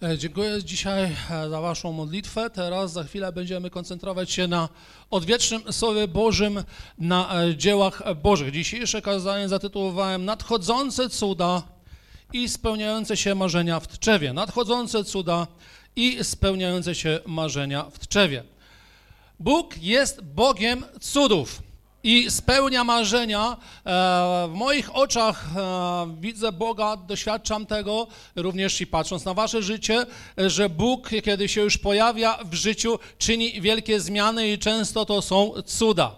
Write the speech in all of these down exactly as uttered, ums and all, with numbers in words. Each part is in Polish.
Dziękuję dzisiaj za waszą modlitwę. Teraz za chwilę będziemy koncentrować się na odwiecznym Słowie Bożym, na dziełach Bożych. Dzisiejsze kazanie zatytułowałem Nadchodzące cuda i spełniające się marzenia w Tczewie. Nadchodzące cuda i spełniające się marzenia w Tczewie. Bóg jest Bogiem cudów i spełnia marzenia. W moich oczach widzę Boga, doświadczam tego, również i patrząc na wasze życie, że Bóg, kiedy się już pojawia w życiu, czyni wielkie zmiany i często to są cuda.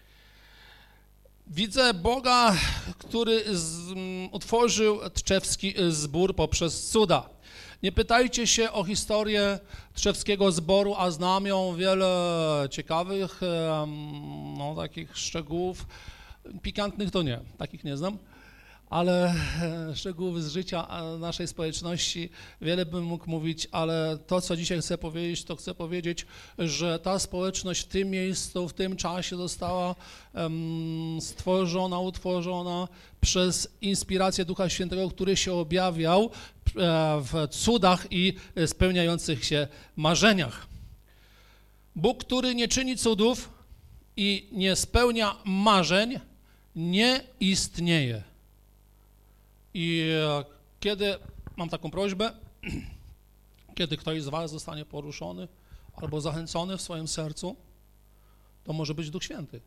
Widzę Boga, który z, utworzył tczewski zbór poprzez cuda. Nie pytajcie się o historię tczewskiego zboru, a znam ją wiele ciekawych, no, takich szczegółów. Pikantnych to nie, takich nie znam, ale szczegółów z życia naszej społeczności wiele bym mógł mówić, ale to, co dzisiaj chcę powiedzieć, to chcę powiedzieć, że ta społeczność w tym miejscu, w tym czasie została um, stworzona, utworzona przez inspirację Ducha Świętego, który się objawiał w cudach i spełniających się marzeniach. Bóg, który nie czyni cudów i nie spełnia marzeń, nie istnieje. I kiedy, mam taką prośbę, kiedy ktoś z was zostanie poruszony albo zachęcony w swoim sercu, to może być Duch Święty.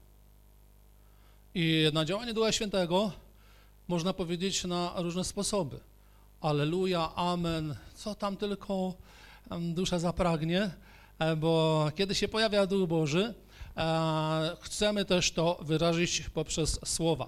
I na działanie Ducha Świętego można powiedzieć na różne sposoby. Alleluja, amen, co tam tylko dusza zapragnie, bo kiedy się pojawia Duch Boży, chcemy też to wyrazić poprzez słowa.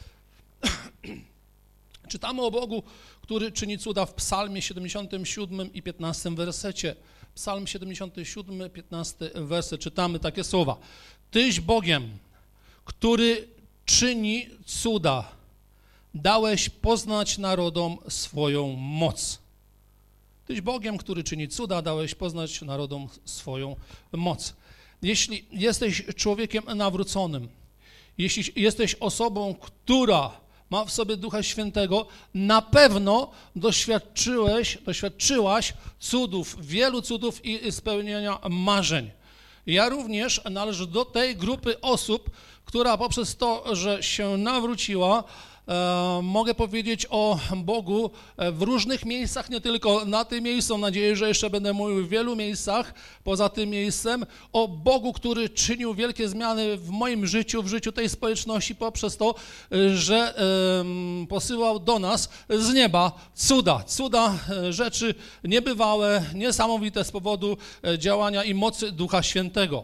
Czytamy o Bogu, który czyni cuda w Psalmie siedemdziesiątym siódmym i piętnastym wersecie. Psalm siedemdziesiąty siódmy, piętnasty werset, czytamy takie słowa. Tyś Bogiem, który czyni cuda, dałeś poznać narodom swoją moc. Tyś Bogiem, który czyni cuda, dałeś poznać narodom swoją moc. Jeśli jesteś człowiekiem nawróconym, jeśli jesteś osobą, która ma w sobie Ducha Świętego, na pewno doświadczyłeś, doświadczyłaś cudów, wielu cudów i spełnienia marzeń. Ja również należę do tej grupy osób, która poprzez to, że się nawróciła, e, mogę powiedzieć o Bogu w różnych miejscach, nie tylko na tym miejscu, mam nadzieję, że jeszcze będę mówił w wielu miejscach poza tym miejscem, o Bogu, który czynił wielkie zmiany w moim życiu, w życiu tej społeczności poprzez to, że e, posyłał do nas z nieba cuda, cuda, rzeczy niebywałe, niesamowite z powodu działania i mocy Ducha Świętego.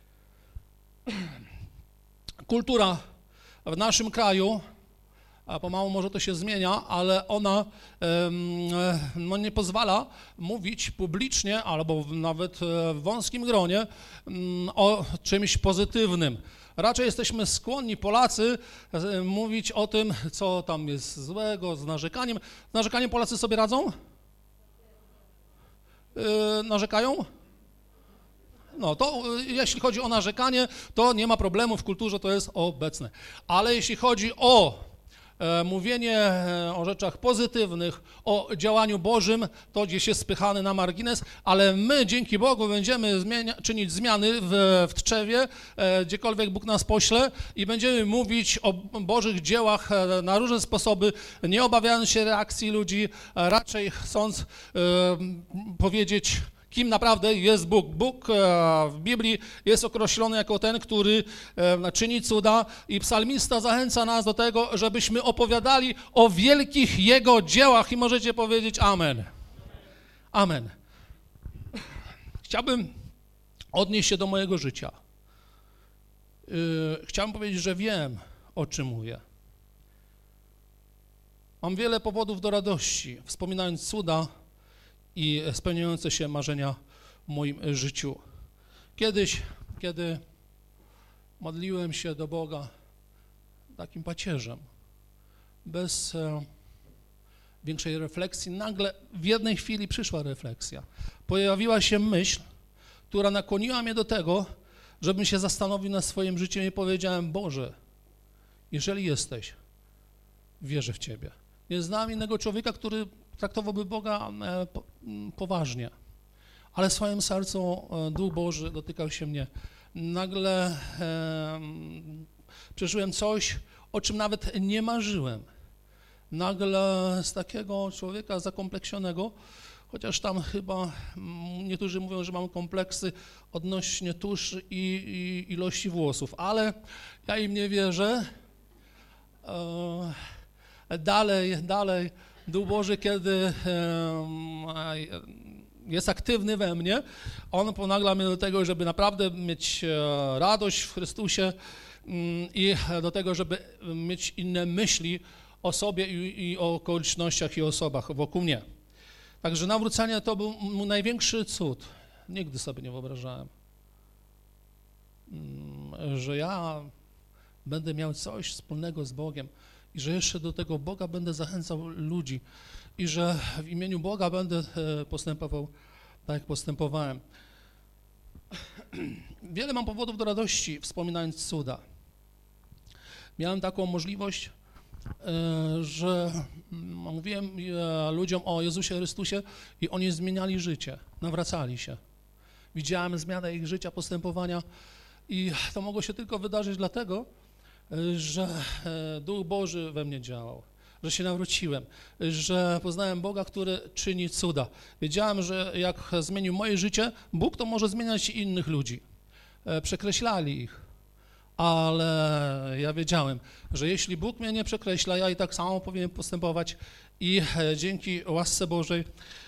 Kultura w naszym kraju, a pomału może to się zmienia, ale ona no, nie pozwala mówić publicznie albo nawet w wąskim gronie o czymś pozytywnym. Raczej jesteśmy skłonni, Polacy, mówić o tym, co tam jest złego, z narzekaniem. Z narzekaniem Polacy sobie radzą? Yy, narzekają? No to jeśli chodzi o narzekanie, to nie ma problemu, w kulturze to jest obecne. Ale jeśli chodzi o e, mówienie e, o rzeczach pozytywnych, o działaniu Bożym, to gdzieś jest spychany na margines, ale my dzięki Bogu będziemy zmienia, czynić zmiany w, w Tczewie, e, gdziekolwiek Bóg nas pośle i będziemy mówić o Bożych dziełach e, na różne sposoby, nie obawiając się reakcji ludzi, e, raczej chcąc e, powiedzieć, kim naprawdę jest Bóg. Bóg w Biblii jest określony jako ten, który czyni cuda i psalmista zachęca nas do tego, żebyśmy opowiadali o wielkich Jego dziełach i możecie powiedzieć amen. Amen. Chciałbym odnieść się do mojego życia. Chciałbym powiedzieć, że wiem, o czym mówię. Mam wiele powodów do radości, wspominając cuda i spełniające się marzenia w moim życiu. Kiedyś, kiedy modliłem się do Boga takim pacierzem, bez e, większej refleksji, nagle w jednej chwili przyszła refleksja. Pojawiła się myśl, która nakłoniła mnie do tego, żebym się zastanowił nad swoim życiem i powiedziałem, Boże, jeżeli jesteś, wierzę w Ciebie. Nie znam innego człowieka, który traktowałby Boga poważnie, ale w swoim sercu Duch Boży dotykał się mnie. Nagle przeżyłem coś, o czym nawet nie marzyłem. Nagle z takiego człowieka zakompleksionego, chociaż tam chyba niektórzy mówią, że mam kompleksy odnośnie tuszy i, i ilości włosów, ale ja im nie wierzę. E, dalej, dalej, Duch Boży, kiedy e, jest aktywny we mnie, On ponagla mnie do tego, żeby naprawdę mieć radość w Chrystusie i do tego, żeby mieć inne myśli o sobie i, i o okolicznościach i osobach wokół mnie. Także nawrócenie to był mój największy cud. Nigdy sobie nie wyobrażałem, że ja będę miał coś wspólnego z Bogiem i że jeszcze do tego Boga będę zachęcał ludzi i że w imieniu Boga będę postępował tak, jak postępowałem. Wiele mam powodów do radości, wspominając cuda. Miałem taką możliwość, że mówiłem ludziom o Jezusie Chrystusie i oni zmieniali życie, nawracali się. Widziałem zmianę ich życia, postępowania i to mogło się tylko wydarzyć dlatego, że Duch Boży we mnie działał, że się nawróciłem, że poznałem Boga, który czyni cuda. Wiedziałem, że jak zmienił moje życie, Bóg to może zmieniać i innych ludzi. Przekreślali ich. Ale ja wiedziałem, że jeśli Bóg mnie nie przekreśla, ja i tak samo powinien postępować i dzięki łasce Bożej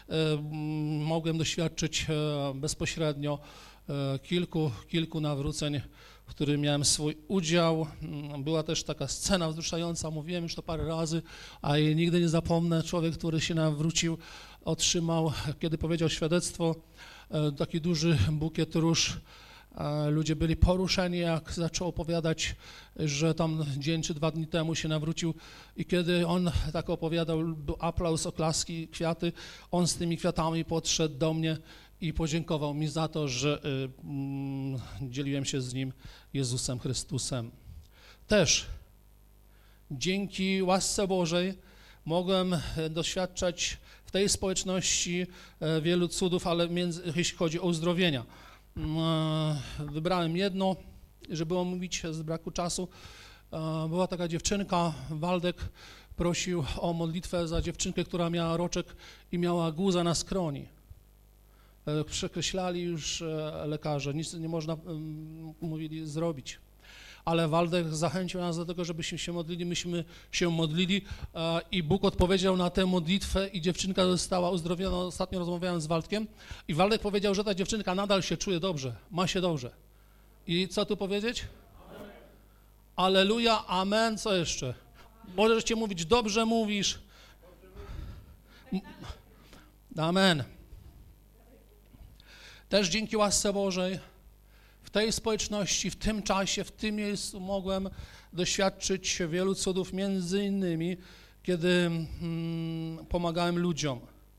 mogłem doświadczyć bezpośrednio kilku, kilku nawróceń, w których miałem swój udział. Była też taka scena wzruszająca, mówiłem już to parę razy, a jej nigdy nie zapomnę. Człowiek, który się nawrócił, otrzymał, kiedy powiedział świadectwo, taki duży bukiet róż. Ludzie byli poruszeni, jak zaczął opowiadać, że tam dzień czy dwa dni temu się nawrócił i kiedy on tak opowiadał, był aplauz, oklaski, kwiaty, on z tymi kwiatami podszedł do mnie i podziękował mi za to, że y, y, dzieliłem się z nim Jezusem Chrystusem. Też dzięki łasce Bożej mogłem doświadczać w tej społeczności wielu cudów, ale między, jeśli chodzi o uzdrowienia. Wybrałem jedno, żeby omówić z braku czasu. Była taka dziewczynka, Waldek prosił o modlitwę za dziewczynkę, która miała roczek i miała guzę na skroni. Przekreślali już lekarze, nic nie można, mówili, zrobić. Ale Waldek zachęcił nas do tego, żebyśmy się modlili, myśmy się modlili i Bóg odpowiedział na tę modlitwę i dziewczynka została uzdrowiona. Ostatnio rozmawiałem z Waldkiem i Waldek powiedział, że ta dziewczynka nadal się czuje dobrze, ma się dobrze. I co tu powiedzieć? Amen. Alleluja, amen, co jeszcze? Możecie mówić, dobrze mówisz. Amen. Też dzięki łasce Bożej w tej społeczności, w tym czasie, w tym miejscu mogłem doświadczyć wielu cudów, między innymi, kiedy hmm, pomagałem ludziom.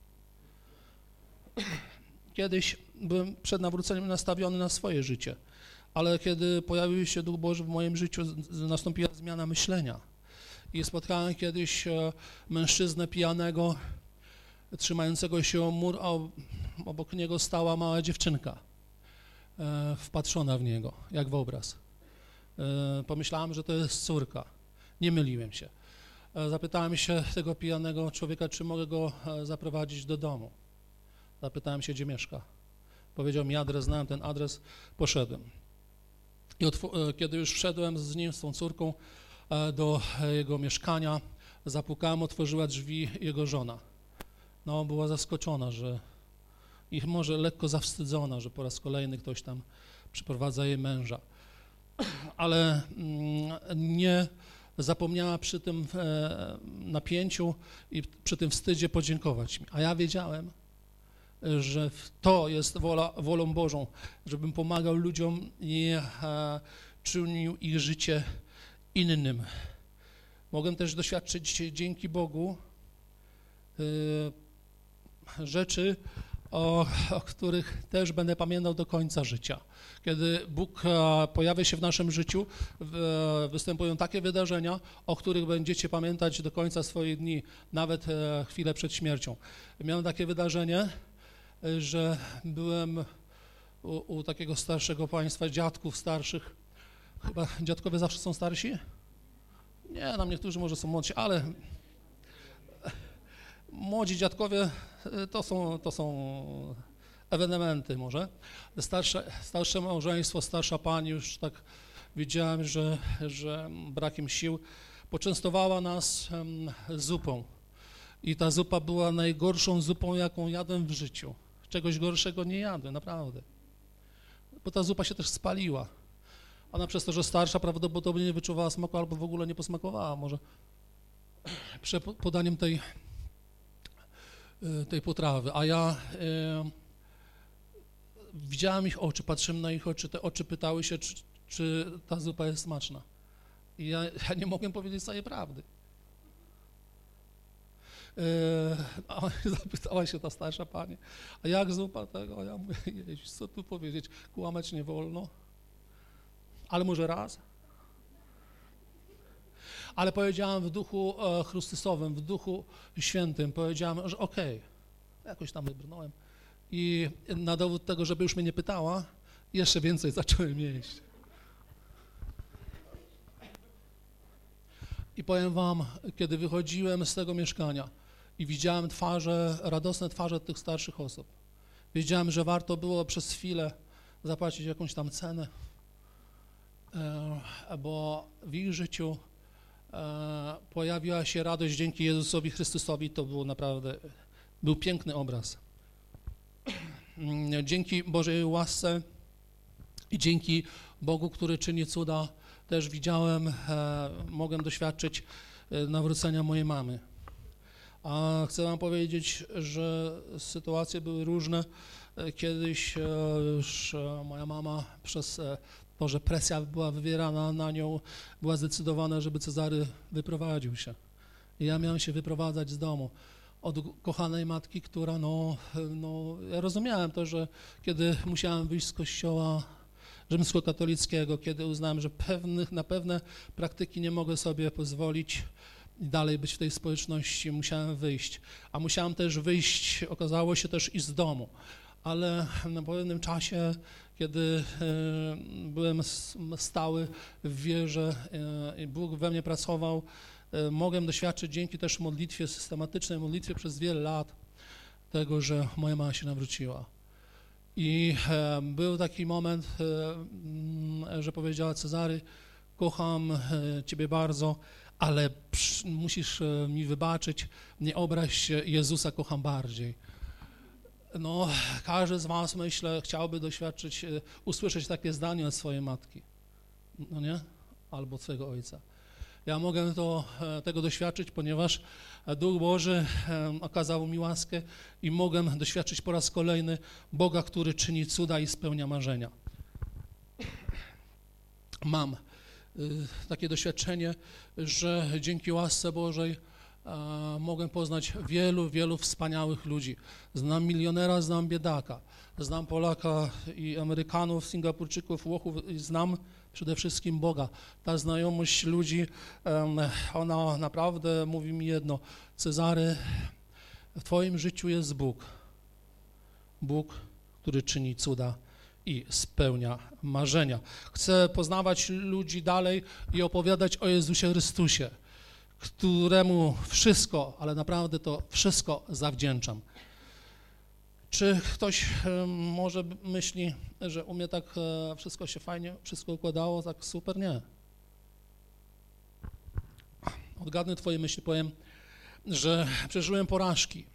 Kiedyś byłem przed nawróceniem nastawiony na swoje życie, ale kiedy pojawił się Duch Boży w moim życiu, nastąpiła zmiana myślenia. I spotkałem kiedyś mężczyznę pijanego, trzymającego się o mur, a obok niego stała mała dziewczynka. Wpatrzona w niego, jak w obraz. Pomyślałem, że to jest córka. Nie myliłem się. Zapytałem się tego pijanego człowieka, czy mogę go zaprowadzić do domu. Zapytałem się, gdzie mieszka. Powiedział mi adres, znałem ten adres, poszedłem. I kiedy już wszedłem z nim, z tą córką do jego mieszkania, zapukałem, otworzyła drzwi jego żona. No, była zaskoczona, że i może lekko zawstydzona, że po raz kolejny ktoś tam przyprowadza jej męża. Ale nie zapomniała przy tym napięciu i przy tym wstydzie podziękować mi. A ja wiedziałem, że to jest wola, wolą Bożą, żebym pomagał ludziom i czynił ich życie innym. Mogłem też doświadczyć dzięki Bogu rzeczy, o, o których też będę pamiętał do końca życia. Kiedy Bóg pojawia się w naszym życiu, występują takie wydarzenia, o których będziecie pamiętać do końca swoich dni, nawet chwilę przed śmiercią. Miałem takie wydarzenie, że byłem u, u takiego starszego państwa, dziadków starszych. Chyba dziadkowie zawsze są starsi? Nie, nam niektórzy może są młodsi, ale młodzi dziadkowie to są, to są ewenementy może. Starsze, starsze małżeństwo, starsza pani, już tak widziałem, że, że brakiem sił, poczęstowała nas um, zupą. I ta zupa była najgorszą zupą, jaką jadłem w życiu. Czegoś gorszego nie jadłem, naprawdę. Bo ta zupa się też spaliła. Ona przez to, że starsza, prawdopodobnie nie wyczuwała smaku albo w ogóle nie posmakowała może przed podaniem tej, tej potrawy. A ja e, widziałem ich oczy, patrzyłem na ich oczy, te oczy pytały się, czy, czy ta zupa jest smaczna. I ja, ja nie mogłem powiedzieć całej prawdy. E, a zapytała się ta starsza pani, a jak zupa tego? A ja mówię, jeźdź, co tu powiedzieć, kłamać nie wolno. Ale może raz? Ale powiedziałem w duchu e, Chrystusowym, w duchu świętym, powiedziałem, że okej, okay. Jakoś tam wybrnąłem i na dowód tego, żeby już mnie nie pytała, jeszcze więcej zacząłem jeść. I powiem wam, kiedy wychodziłem z tego mieszkania i widziałem twarze, radosne twarze tych starszych osób, wiedziałem, że warto było przez chwilę zapłacić jakąś tam cenę, bo w ich życiu pojawiła się radość dzięki Jezusowi Chrystusowi. To był naprawdę, był piękny obraz. Dzięki Bożej łasce i dzięki Bogu, który czyni cuda, też widziałem, mogłem doświadczyć nawrócenia mojej mamy. A chcę wam powiedzieć, że sytuacje były różne. Kiedyś już moja mama przez to, że presja była wywierana na nią, była zdecydowana, żeby Cezary wyprowadził się. I ja miałem się wyprowadzać z domu od kochanej matki, która, no, no ja rozumiałem to, że kiedy musiałem wyjść z kościoła rzymskokatolickiego, kiedy uznałem, że pewnych, na pewne praktyki nie mogę sobie pozwolić i dalej być w tej społeczności, musiałem wyjść. A musiałem też wyjść, okazało się, też i z domu. Ale po pewnym czasie, kiedy byłem stały w wierze i Bóg we mnie pracował, mogłem doświadczyć dzięki też modlitwie, systematycznej modlitwie przez wiele lat tego, że moja mama się nawróciła. I był taki moment, że powiedziała: Cezary, kocham Ciebie bardzo, ale musisz mi wybaczyć, nie obraź się, Jezusa kocham bardziej. No, każdy z was, myślę, chciałby doświadczyć, usłyszeć takie zdanie od swojej matki, no nie? Albo od swojego ojca. Ja mogę to, tego doświadczyć, ponieważ Duch Boży okazał mi łaskę i mogę doświadczyć po raz kolejny Boga, który czyni cuda i spełnia marzenia. Mam takie doświadczenie, że dzięki łasce Bożej mogę poznać wielu, wielu wspaniałych ludzi. Znam milionera, znam biedaka, znam Polaka i Amerykanów, Singapurczyków, Włochów i znam przede wszystkim Boga. Ta znajomość ludzi, ona naprawdę mówi mi jedno: Cezary, w Twoim życiu jest Bóg. Bóg, który czyni cuda i spełnia marzenia. Chcę poznawać ludzi dalej i opowiadać o Jezusie Chrystusie, któremu wszystko, ale naprawdę to wszystko zawdzięczam. Czy ktoś może myśli, że u mnie tak wszystko się fajnie, wszystko układało, tak super? Nie. Odgadnę twoje myśli, powiem, że przeżyłem porażki.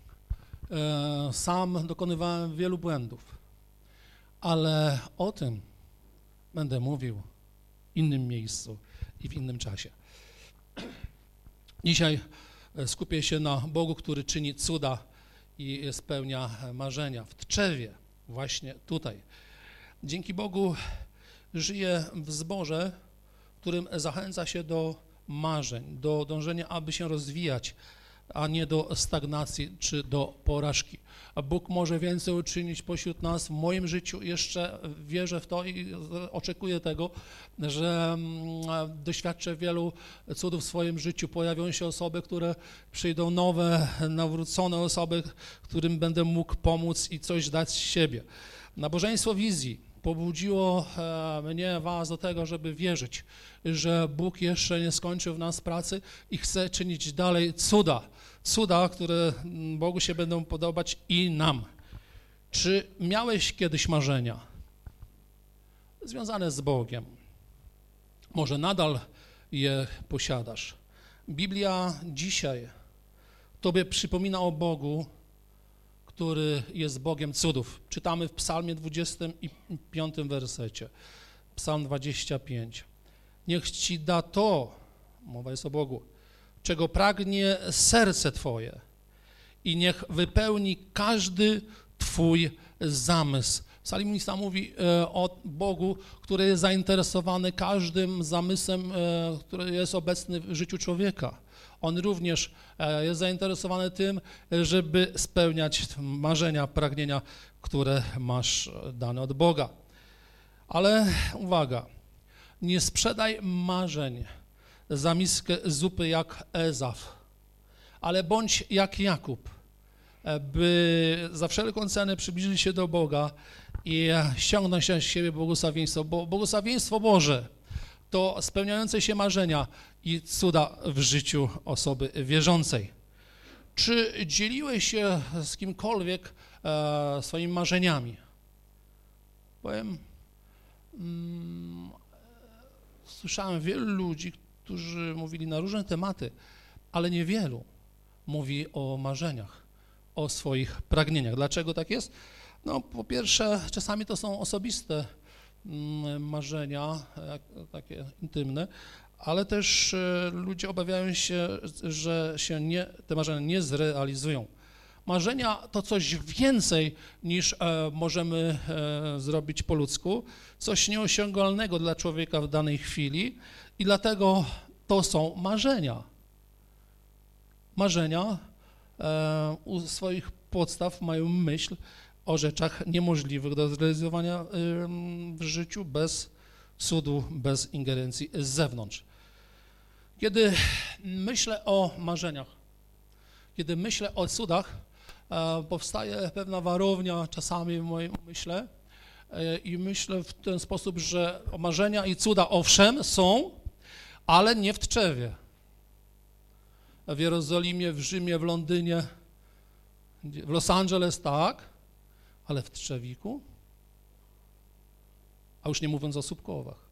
Sam dokonywałem wielu błędów, ale o tym będę mówił w innym miejscu i w innym czasie. Dzisiaj skupię się na Bogu, który czyni cuda i spełnia marzenia. W Tczewie, właśnie tutaj. Dzięki Bogu żyję w zborze, w którym zachęca się do marzeń, do dążenia, aby się rozwijać, a nie do stagnacji czy do porażki. A Bóg może więcej uczynić pośród nas w moim życiu. Jeszcze wierzę w to i oczekuję tego, że doświadczę wielu cudów w swoim życiu. Pojawią się osoby, które przyjdą nowe, nawrócone osoby, którym będę mógł pomóc i coś dać z siebie. Nabożeństwo wizji pobudziło mnie, was do tego, żeby wierzyć, że Bóg jeszcze nie skończył w nas pracy i chce czynić dalej cuda. Cuda, które Bogu się będą podobać i nam. Czy miałeś kiedyś marzenia związane z Bogiem? Może nadal je posiadasz. Biblia dzisiaj tobie przypomina o Bogu, który jest Bogiem cudów. Czytamy w Psalmie dwudziestym piątym wersecie. Psalm dwadzieścia pięć. Niech ci da to, mowa jest o Bogu, czego pragnie serce twoje i niech wypełni każdy twój zamysł. Psalmista mówi e, o Bogu, który jest zainteresowany każdym zamysłem, e, który jest obecny w życiu człowieka. On również e, jest zainteresowany tym, żeby spełniać marzenia, pragnienia, które masz dane od Boga. Ale uwaga, nie sprzedaj marzeń za miskę zupy jak Ezaf, ale bądź jak Jakub, by za wszelką cenę przybliżyć się do Boga i ściągnąć z siebie błogosławieństwo, bo błogosławieństwo Boże to spełniające się marzenia i cuda w życiu osoby wierzącej. Czy dzieliłeś się z kimkolwiek e, swoimi marzeniami? Powiem, mm, słyszałem wielu ludzi, którzy mówili na różne tematy, ale niewielu mówi o marzeniach, o swoich pragnieniach. Dlaczego tak jest? No, po pierwsze, czasami to są osobiste marzenia, takie intymne, ale też ludzie obawiają się, że się nie, te marzenia nie zrealizują. Marzenia to coś więcej niż e, możemy e, zrobić po ludzku, coś nieosiągalnego dla człowieka w danej chwili i dlatego to są marzenia. Marzenia e, u swoich podstaw mają myśl o rzeczach niemożliwych do zrealizowania e, w życiu bez cudu, bez ingerencji z zewnątrz. Kiedy myślę o marzeniach, kiedy myślę o cudach, e, powstaje pewna warownia czasami w moim umyśle e, i myślę w ten sposób, że marzenia i cuda owszem są, ale nie w Tczewie. W Jerozolimie, w Rzymie, w Londynie, w Los Angeles tak, ale w Trzewiku? A już nie mówiąc o Słupkowach.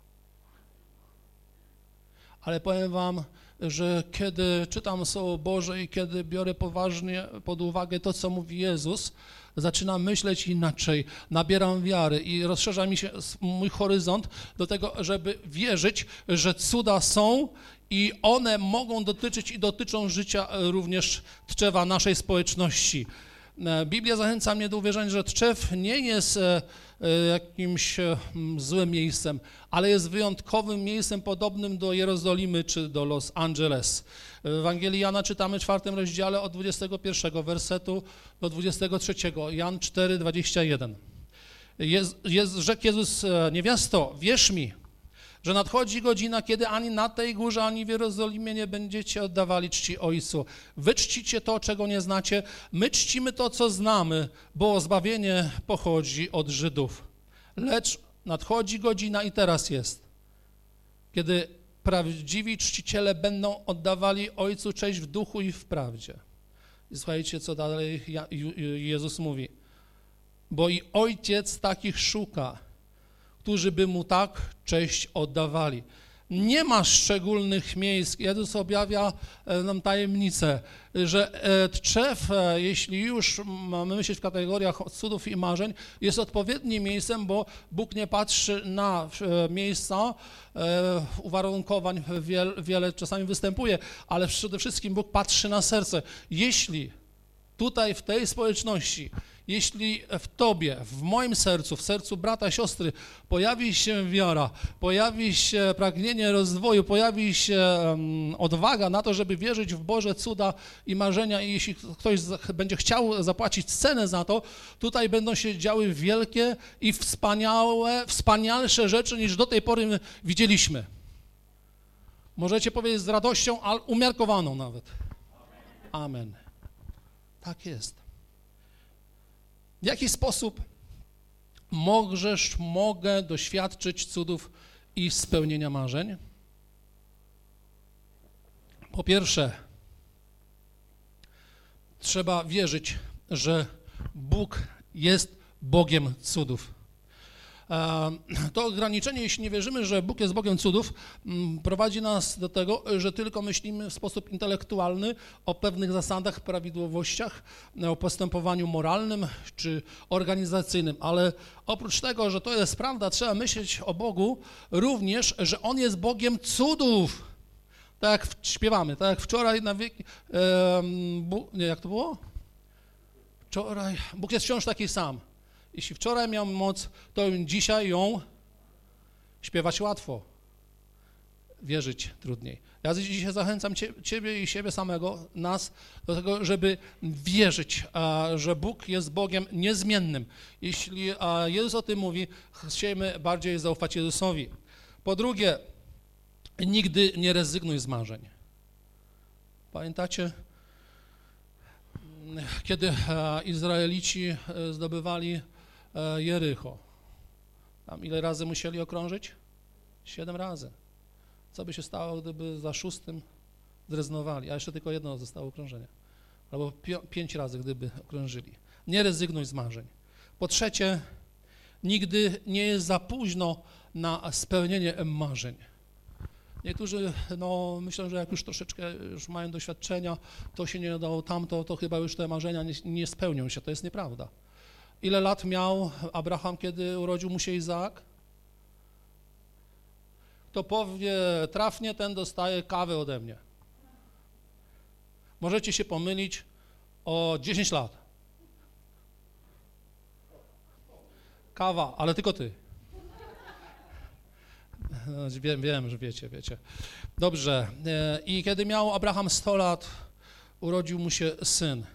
Ale powiem wam, że kiedy czytam Słowo Boże i kiedy biorę poważnie pod uwagę to, co mówi Jezus, zaczynam myśleć inaczej, nabieram wiary i rozszerza mi się mój horyzont do tego, żeby wierzyć, że cuda są i one mogą dotyczyć i dotyczą życia również Tczewa, naszej społeczności. Biblia zachęca mnie do uwierzenia, że Tczew nie jest jakimś złym miejscem, ale jest wyjątkowym miejscem podobnym do Jerozolimy czy do Los Angeles. W Ewangelii Jana czytamy w czwartym rozdziale od dwudziestego pierwszego wersetu do dwudziestego trzeciego, Jan cztery, dwadzieścia jeden. Jest, jest, rzekł Jezus, niewiasto, wierz mi, że nadchodzi godzina, kiedy ani na tej górze, ani w Jerozolimie nie będziecie oddawali czci Ojcu. Wy czcicie to, czego nie znacie, my czcimy to, co znamy, bo zbawienie pochodzi od Żydów. Lecz nadchodzi godzina i teraz jest, kiedy prawdziwi czciciele będą oddawali Ojcu cześć w duchu i w prawdzie. I słuchajcie, co dalej Jezus mówi. Bo i Ojciec takich szuka, którzy by mu tak cześć oddawali. Nie ma szczególnych miejsc. Jezus objawia nam tajemnicę, że Tczew, jeśli już mamy myśleć w kategoriach cudów i marzeń, jest odpowiednim miejscem, bo Bóg nie patrzy na miejsca, uwarunkowań wiele, wiele czasami występuje, ale przede wszystkim Bóg patrzy na serce. Jeśli tutaj w tej społeczności Jeśli w tobie, w moim sercu, w sercu brata, siostry pojawi się wiara, pojawi się pragnienie rozwoju, pojawi się um, odwaga na to, żeby wierzyć w Boże cuda i marzenia i jeśli ktoś będzie chciał zapłacić cenę za to, tutaj będą się działy wielkie i wspaniałe, wspanialsze rzeczy niż do tej pory widzieliśmy. Możecie powiedzieć z radością, ale umiarkowaną nawet. Amen. Tak jest. W jaki sposób możesz, mogę doświadczyć cudów i spełnienia marzeń? Po pierwsze, trzeba wierzyć, że Bóg jest Bogiem cudów. To ograniczenie, jeśli nie wierzymy, że Bóg jest Bogiem cudów, prowadzi nas do tego, że tylko myślimy w sposób intelektualny o pewnych zasadach, prawidłowościach, o postępowaniu moralnym czy organizacyjnym, ale oprócz tego, że to jest prawda, trzeba myśleć o Bogu również, że On jest Bogiem cudów. Tak jak śpiewamy, tak jak wczoraj na wieki, e, nie, jak to było? Wczoraj, Bóg jest wciąż taki sam. Jeśli wczoraj miał moc, to dzisiaj ją śpiewać łatwo, wierzyć trudniej. Ja dzisiaj zachęcam Ciebie i siebie samego, nas do tego, żeby wierzyć, że Bóg jest Bogiem niezmiennym. Jeśli Jezus o tym mówi, chcielibyśmy bardziej zaufać Jezusowi. Po drugie, nigdy nie rezygnuj z marzeń. Pamiętacie? Kiedy Izraelici zdobywali Jericho, tam ile razy musieli okrążyć? Siedem razy. Co by się stało, gdyby za szóstym zrezygnowali, a jeszcze tylko jedno zostało okrążenie? Albo pięć razy, gdyby okrążyli. Nie rezygnuj z marzeń. Po trzecie, nigdy nie jest za późno na spełnienie marzeń. Niektórzy no, myślą, że jak już troszeczkę już mają doświadczenia, to się nie udało tamto, to chyba już te marzenia nie, nie spełnią się. To jest nieprawda. Ile lat miał Abraham, kiedy urodził mu się Izaak? Kto powie trafnie, ten dostaje kawę ode mnie. Możecie się pomylić o dziesięć lat. Kawa, ale tylko ty. Wiem, wiem, że wiecie, wiecie. Dobrze. I kiedy miał Abraham sto lat, urodził mu się syn.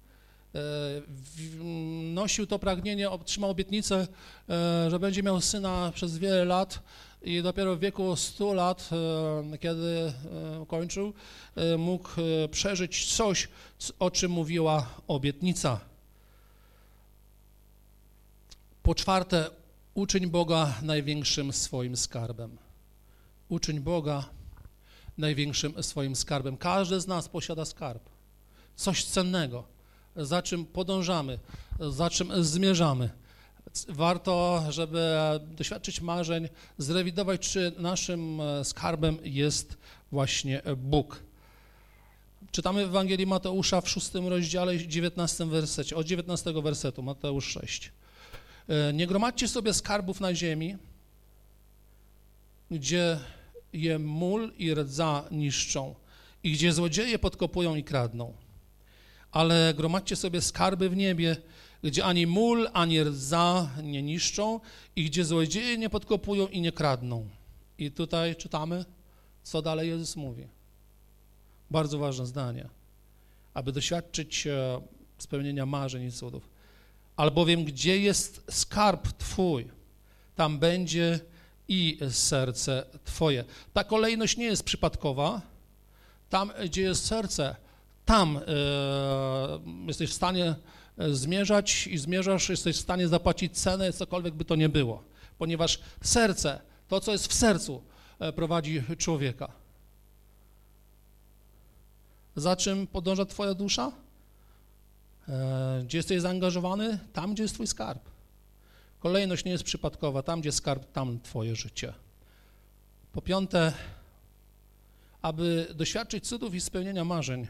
Nosił to pragnienie, otrzymał obietnicę, że będzie miał syna przez wiele lat i dopiero w wieku stu lat, kiedy kończył, mógł przeżyć coś, o czym mówiła obietnica. Po czwarte, uczyń Boga największym swoim skarbem. Uczyń Boga największym swoim skarbem. Każdy z nas posiada skarb, coś cennego, za czym podążamy, za czym zmierzamy. Warto, żeby doświadczyć marzeń, zrewidować, czy naszym skarbem jest właśnie Bóg. Czytamy w Ewangelii Mateusza w szóstym rozdziale, dziewiętnastym wersecie, od dziewiętnastego wersetu, Mateusz sześć. Nie gromadźcie sobie skarbów na ziemi, gdzie je mól i rdza niszczą i gdzie złodzieje podkopują i kradną. Ale gromadźcie sobie skarby w niebie, gdzie ani mól, ani rdza nie niszczą i gdzie złodzieje nie podkopują i nie kradną. I tutaj czytamy, co dalej Jezus mówi. Bardzo ważne zdanie. Aby doświadczyć spełnienia marzeń i cudów. Albowiem gdzie jest skarb Twój, tam będzie i serce Twoje. Ta kolejność nie jest przypadkowa. Tam, gdzie jest serce, tam e, jesteś w stanie zmierzać i zmierzasz, jesteś w stanie zapłacić cenę, cokolwiek by to nie było. Ponieważ serce, to co jest w sercu, e, prowadzi człowieka. Za czym podąża Twoja dusza? Gdzie jesteś zaangażowany? Tam, gdzie jest Twój skarb. Kolejność nie jest przypadkowa. Tam, gdzie skarb, tam Twoje życie. Po piąte, aby doświadczyć cudów i spełnienia marzeń,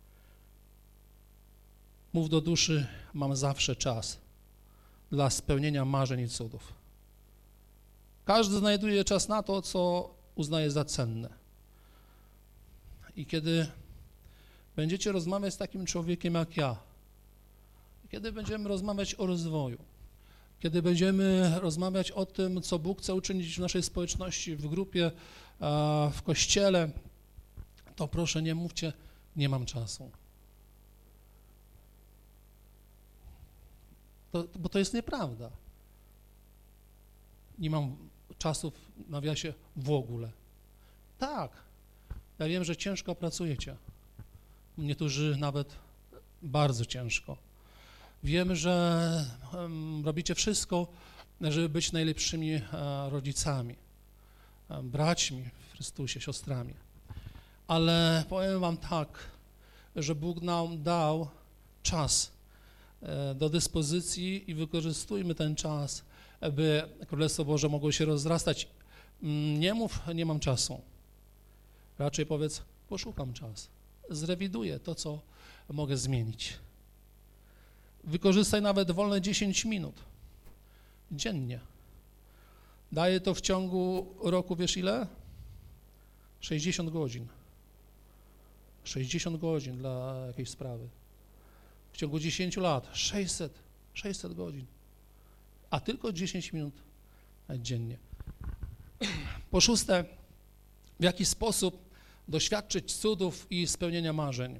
mów do duszy, mam zawsze czas dla spełnienia marzeń i cudów. Każdy znajduje czas na to, co uznaje za cenne. I kiedy będziecie rozmawiać z takim człowiekiem jak ja, kiedy będziemy rozmawiać o rozwoju, kiedy będziemy rozmawiać o tym, co Bóg chce uczynić w naszej społeczności, w grupie, w kościele, to proszę nie mówcie, nie mam czasu. To, bo to jest nieprawda. Nie mam czasu, w nawiasie, w ogóle. Tak, ja wiem, że ciężko pracujecie. Niektórzy nawet bardzo ciężko. Wiem, że um, robicie wszystko, żeby być najlepszymi e, rodzicami, e, braćmi w Chrystusie, siostrami. Ale powiem wam tak, że Bóg nam dał czas e, do dyspozycji i wykorzystujmy ten czas, by Królestwo Boże mogło się rozrastać. Nie mów, nie mam czasu. Raczej powiedz, poszukam czasu. Zrewiduję to, co mogę zmienić. Wykorzystaj nawet wolne dziesięć minut dziennie. Daję to w ciągu roku, wiesz ile? sześćdziesiąt godzin. sześćdziesiąt godzin dla jakiejś sprawy. W ciągu dziesięciu lat sześćset, sześćset godzin. A tylko dziesięć minut dziennie. Po szóste, w jaki sposób doświadczyć cudów i spełnienia marzeń.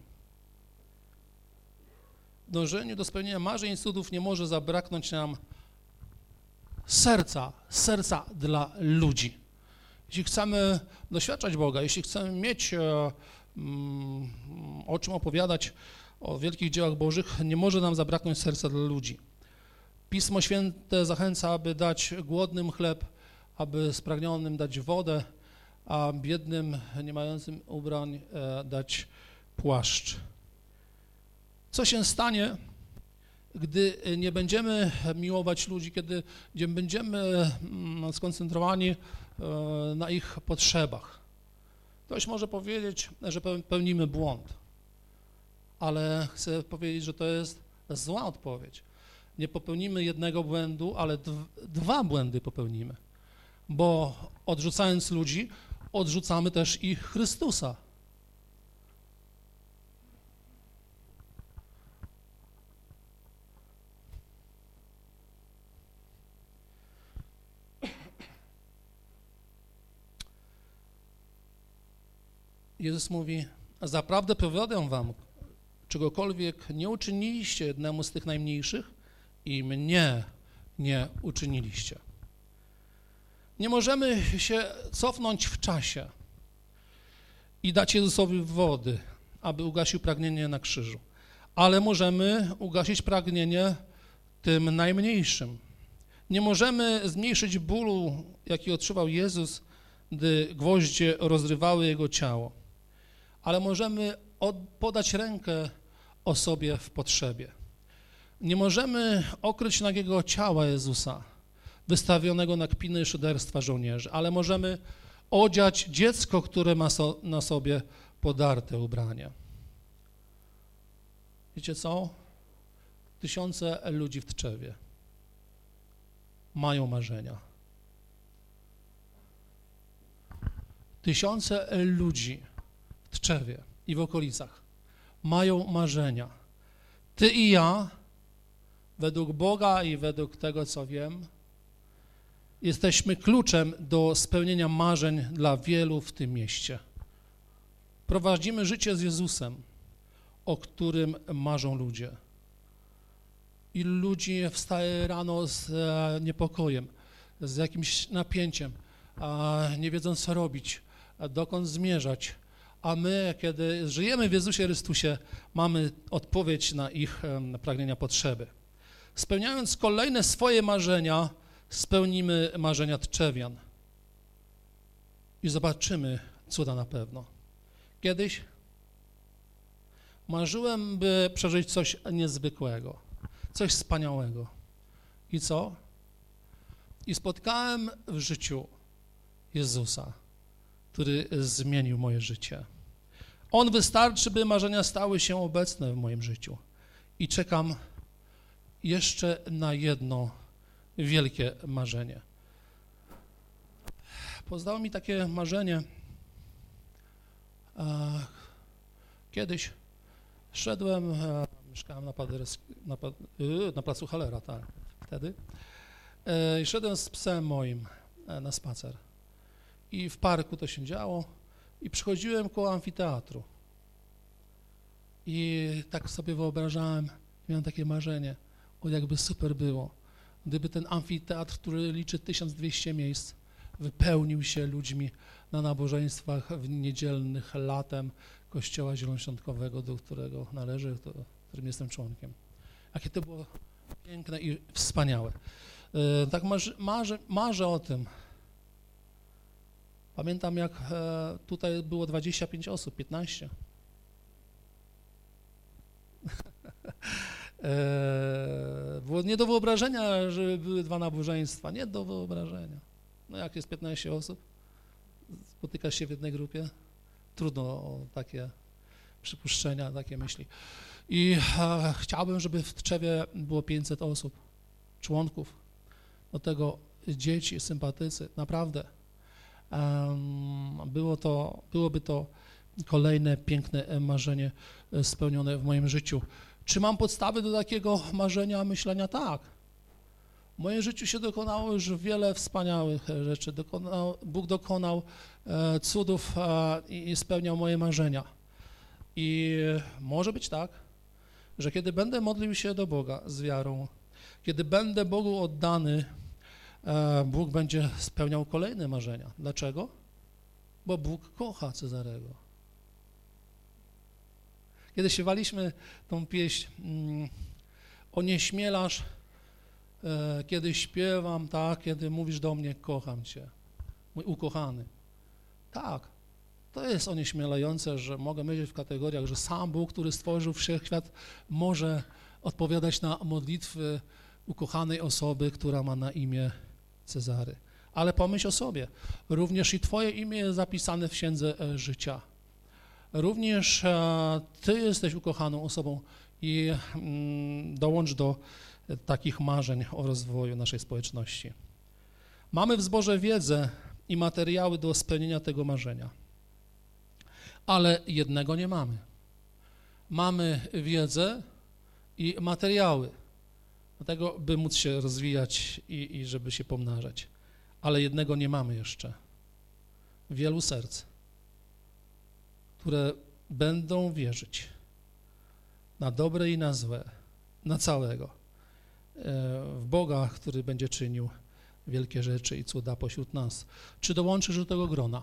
W dążeniu do spełnienia marzeń i cudów nie może zabraknąć nam serca, serca dla ludzi. Jeśli chcemy doświadczać Boga, jeśli chcemy mieć e, mm, o czym opowiadać, o wielkich dziełach Bożych, nie może nam zabraknąć serca dla ludzi. Pismo Święte zachęca, aby dać głodnym chleb, aby spragnionym dać wodę, a biednym, nie mającym ubrań e, dać płaszcz. Co się stanie, gdy nie będziemy miłować ludzi, kiedy nie będziemy skoncentrowani e, na ich potrzebach? Ktoś może powiedzieć, że pełnimy błąd, ale chcę powiedzieć, że to jest zła odpowiedź. Nie popełnimy jednego błędu, ale dwa błędy popełnimy, bo odrzucając ludzi, odrzucamy też i Chrystusa. Jezus mówi, zaprawdę powiadam wam, czegokolwiek nie uczyniliście jednemu z tych najmniejszych i mnie nie uczyniliście. Nie możemy się cofnąć w czasie i dać Jezusowi wody, aby ugasił pragnienie na krzyżu, ale możemy ugasić pragnienie tym najmniejszym. Nie możemy zmniejszyć bólu, jaki odczuwał Jezus, gdy gwoździe rozrywały Jego ciało, ale możemy od, podać rękę osobie w potrzebie. Nie możemy okryć nagiego ciała Jezusa, wystawionego na kpiny szyderstwa żołnierzy, ale możemy odziać dziecko, które ma so, na sobie podarte ubranie. Wiecie co? Tysiące ludzi w Tczewie mają marzenia. Tysiące ludzi w Tczewie i w okolicach mają marzenia. Ty i ja, według Boga i według tego, co wiem, jesteśmy kluczem do spełnienia marzeń dla wielu w tym mieście. Prowadzimy życie z Jezusem, o którym marzą ludzie. Ilu ludzi wstaje rano z niepokojem, z jakimś napięciem, nie wiedząc co robić, dokąd zmierzać, a my, kiedy żyjemy w Jezusie Chrystusie, mamy odpowiedź na ich pragnienia, potrzeby. Spełniając kolejne swoje marzenia, spełnimy marzenia Tczewian i zobaczymy cuda na pewno. Kiedyś marzyłem, by przeżyć coś niezwykłego, coś wspaniałego. I co? I spotkałem w życiu Jezusa, który zmienił moje życie. On wystarczy, by marzenia stały się obecne w moim życiu. I czekam jeszcze na jedno wielkie marzenie. Pozdało mi takie marzenie. Kiedyś szedłem Mieszkałem na, Paderewski, na, yy, na placu Hallera, tak, wtedy. E, I szedłem z psem moim e, na spacer. I w parku to się działo i przychodziłem koło amfiteatru. I tak sobie wyobrażałem, miałem takie marzenie, o jakby super było, gdyby ten amfiteatr, który liczy tysiąc dwieście miejsc, wypełnił się ludźmi na nabożeństwach w niedzielnych latem Kościoła Zielonoświątkowego, do którego należy, do, którym jestem członkiem. Jakie to było piękne i wspaniałe. E, tak marzy, marzę, marzę o tym. Pamiętam, jak e, tutaj było dwadzieścia pięć osób, piętnaście. e, było nie do wyobrażenia, że były dwa nabożeństwa, nie do wyobrażenia. No jak jest piętnaście osób, spotykasz się w jednej grupie, trudno o takie przypuszczenia, takie myśli. I e, chciałbym, żeby w Tczewie było pięćset osób, członków, do tego dzieci, sympatycy, naprawdę. Um, było to, byłoby to kolejne piękne marzenie spełnione w moim życiu. Czy mam podstawy do takiego marzenia, myślenia? Tak. W moim życiu się dokonało już wiele wspaniałych rzeczy. Dokonał, Bóg dokonał e, cudów e, i spełniał moje marzenia. I może być tak, że kiedy będę modlił się do Boga z wiarą, kiedy będę Bogu oddany, e, Bóg będzie spełniał kolejne marzenia. Dlaczego? Bo Bóg kocha Cezarego. Kiedy śpiewaliśmy tą pieśń mm, o nieśmielasz, e, kiedy śpiewam, tak, kiedy mówisz do mnie, kocham Cię, mój ukochany. Tak, to jest onieśmielające, że mogę myśleć w kategoriach, że sam Bóg, który stworzył wszechświat, może odpowiadać na modlitwy ukochanej osoby, która ma na imię Cezary. Ale pomyśl o sobie, również i Twoje imię jest zapisane w Księdze Życia. Również e, Ty jesteś ukochaną osobą i mm, dołącz do e, takich marzeń o rozwoju naszej społeczności. Mamy w zborze wiedzę i materiały do spełnienia tego marzenia, ale jednego nie mamy. Mamy wiedzę i materiały do tego, by móc się rozwijać i, i żeby się pomnażać, ale jednego nie mamy jeszcze. Wielu serc, które będą wierzyć na dobre i na złe, na całego, w Boga, który będzie czynił wielkie rzeczy i cuda pośród nas. Czy dołączysz do tego grona?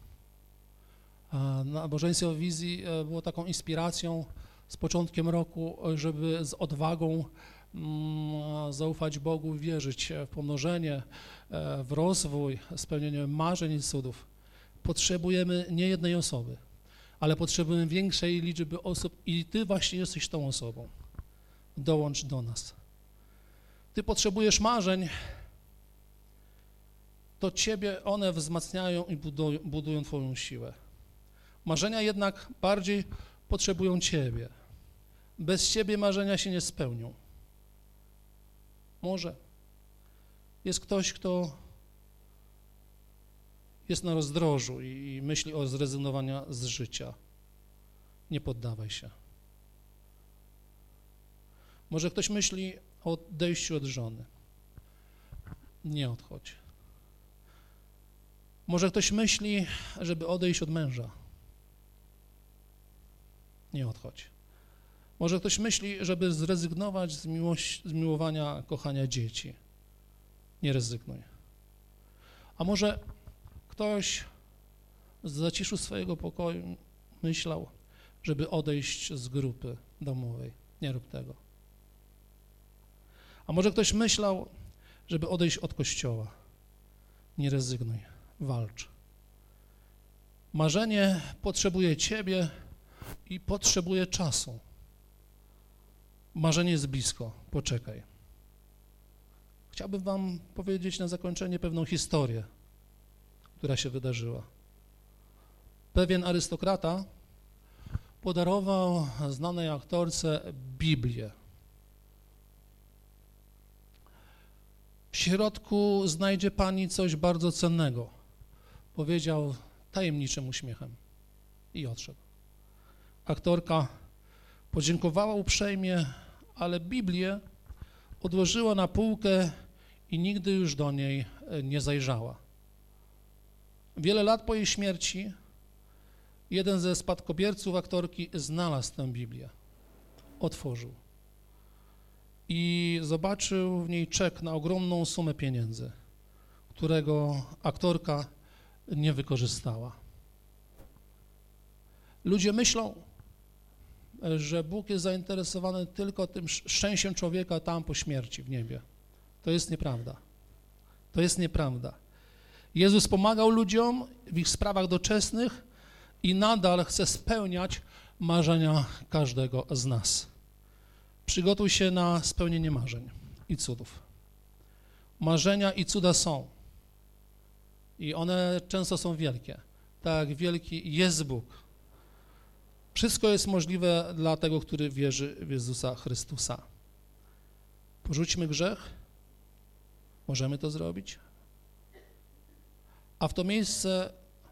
Nabożeństwo wizji było taką inspiracją z początkiem roku, żeby z odwagą zaufać Bogu, wierzyć w pomnożenie, w rozwój, spełnienie marzeń i cudów. Potrzebujemy nie jednej osoby, ale potrzebujemy większej liczby osób i Ty właśnie jesteś tą osobą. Dołącz do nas. Ty potrzebujesz marzeń, to Ciebie one wzmacniają i budują, budują Twoją siłę. Marzenia jednak bardziej potrzebują Ciebie. Bez Ciebie marzenia się nie spełnią. Może jest ktoś, kto jest na rozdrożu i myśli o zrezygnowaniu z życia. Nie poddawaj się. Może ktoś myśli o odejściu od żony. Nie odchodź. Może ktoś myśli, żeby odejść od męża. Nie odchodź. Może ktoś myśli, żeby zrezygnować z, miłości, z miłowania, kochania dzieci. Nie rezygnuj. A może ktoś z zaciszu swojego pokoju myślał, żeby odejść z grupy domowej. Nie rób tego. A może ktoś myślał, żeby odejść od kościoła. Nie rezygnuj. Walcz. Marzenie potrzebuje Ciebie i potrzebuje czasu. Marzenie jest blisko. Poczekaj. Chciałbym Wam powiedzieć na zakończenie pewną historię, która się wydarzyła. Pewien arystokrata podarował znanej aktorce Biblię. W środku znajdzie Pani coś bardzo cennego, powiedział tajemniczym uśmiechem i odszedł. Aktorka Podziękowała uprzejmie, ale Biblię odłożyła na półkę i nigdy już do niej nie zajrzała. Wiele lat po jej śmierci jeden ze spadkobierców aktorki znalazł tę Biblię, otworzył i zobaczył w niej czek na ogromną sumę pieniędzy, którego aktorka nie wykorzystała. Ludzie myślą, że Bóg jest zainteresowany tylko tym szczęściem człowieka tam po śmierci w niebie. To jest nieprawda. To jest nieprawda. Jezus pomagał ludziom w ich sprawach doczesnych i nadal chce spełniać marzenia każdego z nas. Przygotuj się na spełnienie marzeń i cudów. Marzenia i cuda są. I one często są wielkie. Tak jak wielki jest Bóg. Wszystko jest możliwe dla tego, który wierzy w Jezusa Chrystusa. Porzućmy grzech. Możemy to zrobić. A w to miejsce,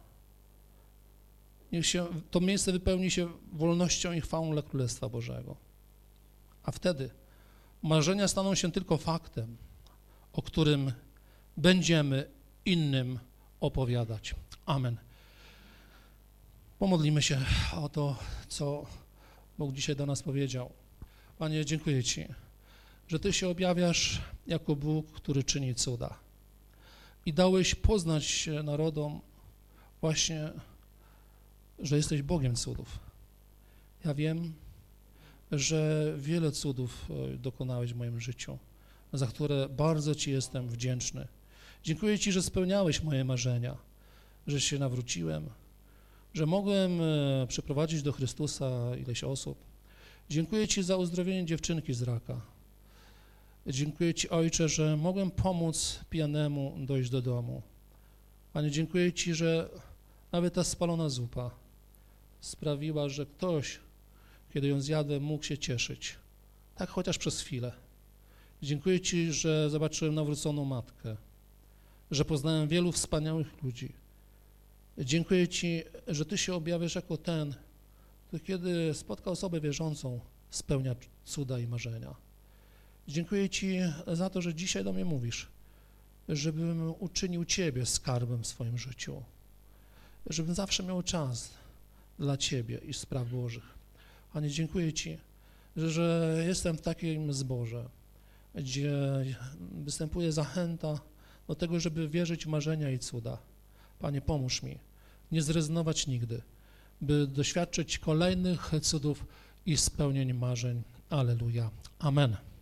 niech się, to miejsce wypełni się wolnością i chwałą dla Królestwa Bożego. A wtedy marzenia staną się tylko faktem, o którym będziemy innym opowiadać. Amen. Pomodlimy się o to, co Bóg dzisiaj do nas powiedział. Panie, dziękuję Ci, że Ty się objawiasz jako Bóg, który czyni cuda. I dałeś poznać narodom właśnie, że jesteś Bogiem cudów. Ja wiem, że wiele cudów dokonałeś w moim życiu, za które bardzo Ci jestem wdzięczny. Dziękuję Ci, że spełniałeś moje marzenia, że się nawróciłem, że mogłem przyprowadzić do Chrystusa ileś osób. Dziękuję Ci za uzdrowienie dziewczynki z raka. Dziękuję Ci, Ojcze, że mogłem pomóc pijanemu dojść do domu. Panie, dziękuję Ci, że nawet ta spalona zupa sprawiła, że ktoś, kiedy ją zjadłem, mógł się cieszyć. Tak chociaż przez chwilę. Dziękuję Ci, że zobaczyłem nawróconą matkę, że poznałem wielu wspaniałych ludzi. Dziękuję Ci, że Ty się objawiasz jako ten, który kiedy spotka osobę wierzącą, spełnia cuda i marzenia. Dziękuję Ci za to, że dzisiaj do mnie mówisz, żebym uczynił Ciebie skarbem w swoim życiu, żebym zawsze miał czas dla Ciebie i spraw Bożych. Panie, dziękuję Ci, że, że jestem w takim zborze, gdzie występuje zachęta do tego, żeby wierzyć w marzenia i cuda. Panie, pomóż mi nie zrezygnować nigdy, by doświadczyć kolejnych cudów i spełnień marzeń. Alleluja. Amen.